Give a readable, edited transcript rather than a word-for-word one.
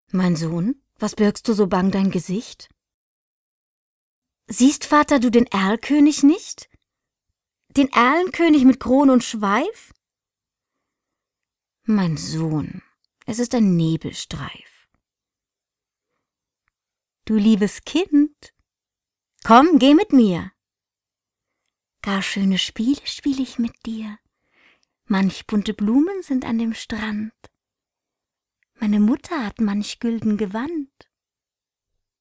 Mein Sohn, was birgst du so bang dein Gesicht? Siehst, Vater, du den Erlkönig nicht? Den Erlenkönig mit Kron und Schweif? Mein Sohn, es ist ein Nebelstreif. Du liebes Kind, komm, geh mit mir. Gar schöne Spiele spiel ich mit dir. Manch bunte Blumen sind an dem Strand. Meine Mutter hat manch gülden Gewand.